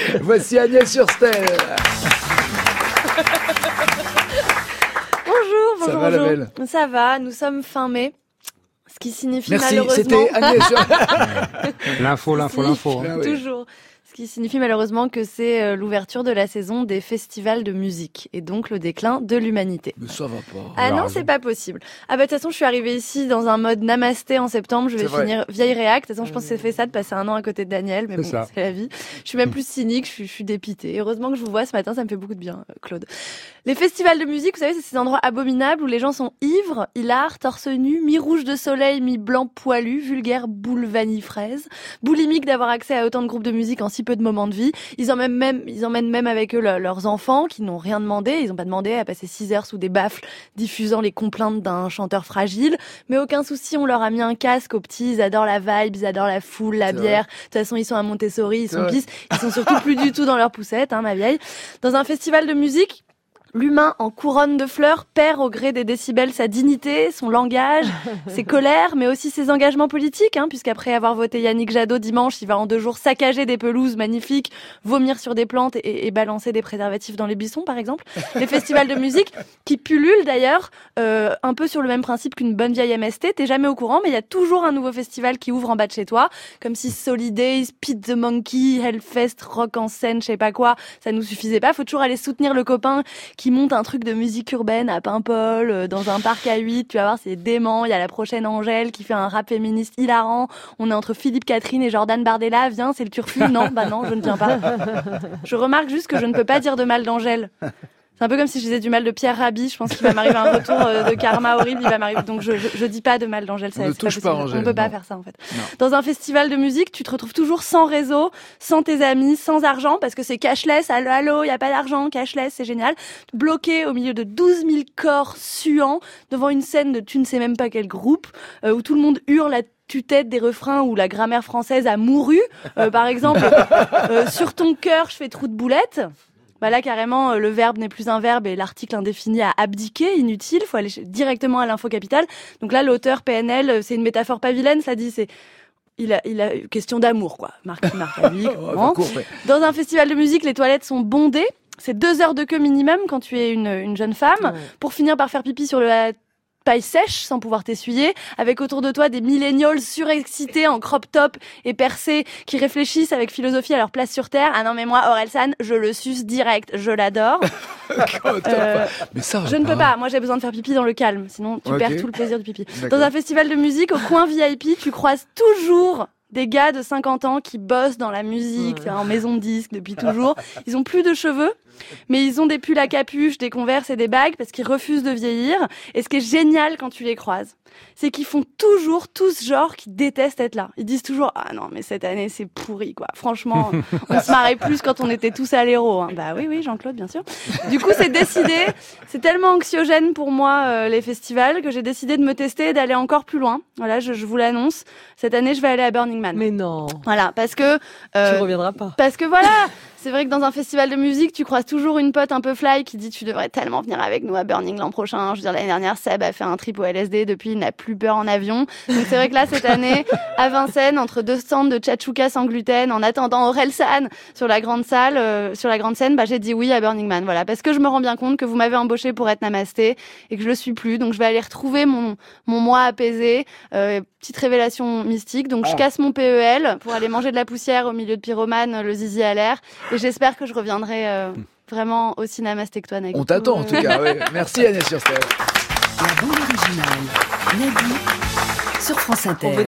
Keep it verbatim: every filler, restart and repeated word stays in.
Voici Agnès Surstel. Bonjour, bonjour, Ça va, bonjour. la belle ? Ça va, nous sommes fin mai. Ce qui signifie Merci, malheureusement... c'était Agnès Surstel. L'info, l'info, l'info. Ah oui. Toujours. Ce qui signifie malheureusement que c'est euh, l'ouverture de la saison des festivals de musique et donc le déclin de l'humanité. Mais ça va pas. Ah non, Alors, c'est pas possible. Ah bah de toute façon, je suis arrivée ici dans un mode namasté en septembre. Je vais C'est vrai. finir vieille réac. De toute façon, je pense que c'est fait ça de passer un an à côté de Daniel, mais C'est bon, ça. c'est la vie. Je suis même plus cynique, je suis, je suis dépitée. Heureusement que je vous vois ce matin, ça me fait beaucoup de bien, euh, Claude. Les festivals de musique, vous savez, c'est ces endroits abominables où les gens sont ivres, hilars, torse nu, mi-rouge de soleil, mi-blanc poilu, vulgaire boule vanille fraise, boulimique d'avoir accès à autant de groupes de musique en si peu de moments de vie. Ils emmènent même, ils emmènent même avec eux le- leurs enfants qui n'ont rien demandé. Ils n'ont pas demandé à passer six heures sous des baffles diffusant les complaintes d'un chanteur fragile. Mais aucun souci, on leur a mis un casque aux petits. Ils adorent la vibe, ils adorent la foule, la C'est bière. De toute façon, ils sont à Montessori, ils C'est sont vrai. pisses. Ils sont surtout plus du tout dans leur poussette, hein, ma vieille. Dans un festival de musique, l'humain en couronne de fleurs perd au gré des décibels sa dignité, son langage, ses colères, mais aussi ses engagements politiques, hein, puisqu'après avoir voté Yannick Jadot dimanche, il va en deux jours saccager des pelouses magnifiques, vomir sur des plantes et, et balancer des préservatifs dans les buissons, par exemple. Les festivals de musique qui pullulent d'ailleurs, euh, un peu sur le même principe qu'une bonne vieille M S T. T'es jamais au courant, mais il y a toujours un nouveau festival qui ouvre en bas de chez toi, comme si Solidays, Pete the Monkey, Hellfest, Rock en scène, je sais pas quoi, ça nous suffisait pas. Faut toujours aller soutenir le copain qui monte un truc de musique urbaine à Paimpol, euh, dans un parc à huit, tu vas voir, c'est dément. Il y a la prochaine Angèle qui fait un rap féministe hilarant. On est entre Philippe Catherine et Jordan Bardella. Viens, c'est le turfu. Non, bah non, je ne viens pas. Je remarque juste que je ne peux pas dire de mal d'Angèle. C'est un peu comme si je disais du mal de Pierre Rabhi. Je pense qu'il va m'arriver un retour euh, de karma horrible. Il va m'arriver. Donc je, je, je dis pas de mal d'Angèle. Ça, On ne c'est touche pas pas possible. Angèle, On peut pas non. faire ça en fait. Non. Dans un festival de musique, tu te retrouves toujours sans réseau, sans tes amis, sans argent, parce que c'est cashless. Allô, allô, il y a pas d'argent, cashless, c'est génial. Bloqué au milieu de douze mille corps suants devant une scène de tu ne sais même pas quel groupe, euh, où tout le monde hurle à tue-tête des refrains où la grammaire française a mouru. Euh, par exemple, euh, sur ton cœur, je fais trou de boulette. Bah là, carrément, euh, le verbe n'est plus un verbe et l'article indéfini a abdiqué, inutile. Il faut aller ch- directement à l'info capitale. Donc là, l'auteur P N L, euh, c'est une métaphore pas vilaine, ça dit, c'est il a, il a question d'amour, quoi. Marc, Marc la vie, Ouais, comment. faut court, ouais. Dans un festival de musique, les toilettes sont bondées. C'est deux heures de queue minimum quand tu es une, une jeune femme, Ouais. pour finir par faire pipi sur la paille sèche sans pouvoir t'essuyer, avec autour de toi des millennials surexcités en crop top et percés qui réfléchissent avec philosophie à leur place sur Terre. Ah non mais moi, Orelsan, je le suce direct, je l'adore. Comment t'as Euh, pas- Mais ça va Je ne peux pas, moi j'ai besoin de faire pipi dans le calme, sinon tu Ok. perds tout le plaisir du pipi. D'accord. Dans un festival de musique, au coin V I P, tu croises toujours des gars de cinquante ans qui bossent dans la musique, Ouais. en maison de disque depuis toujours. Ils ont plus de cheveux, mais ils ont des pulls à capuche, des converses et des bagues parce qu'ils refusent de vieillir. Et ce qui est génial quand tu les croises, c'est qu'ils font toujours tous genre qui détestent être là. Ils disent toujours ah non mais cette année c'est pourri quoi. Franchement, on se marrait plus quand on était tous à l'héros. Hein. Bah oui oui Jean-Claude bien sûr. Du coup c'est décidé. C'est tellement anxiogène pour moi euh, les festivals que j'ai décidé de me tester et d'aller encore plus loin. Voilà je, je vous l'annonce. Cette année je vais aller à Burning Man. Mais non, Voilà parce que euh, tu reviendras pas. parce que voilà, c'est vrai que dans un festival de musique, tu croises toujours une pote un peu fly qui dit tu devrais tellement venir avec nous à Burning l'an prochain. Je veux dire, l'année dernière, Seb a fait un trip au L S D, depuis il n'a plus peur en avion. Donc c'est vrai que là, cette année, à Vincennes, entre deux stands de tchatchouka sans gluten, en attendant Orelsan sur la grande salle, euh, sur la grande scène, bah j'ai dit oui à Burning Man. Voilà, parce que je me rends bien compte que vous m'avez embauché pour être namasté et que je le suis plus. Donc je vais aller retrouver mon mon moi apaisé. Euh, petite révélation mystique. Donc je casse mon P E L pour aller manger de la poussière au milieu de pyromanes, le zizi à l'air. Et j'espère que je reviendrai euh, vraiment aussi namasté que toi, Nagui. On t'attend en tout cas. Ouais. Merci Agnès Surstel. La bande originale, Nagui, sur France Inter.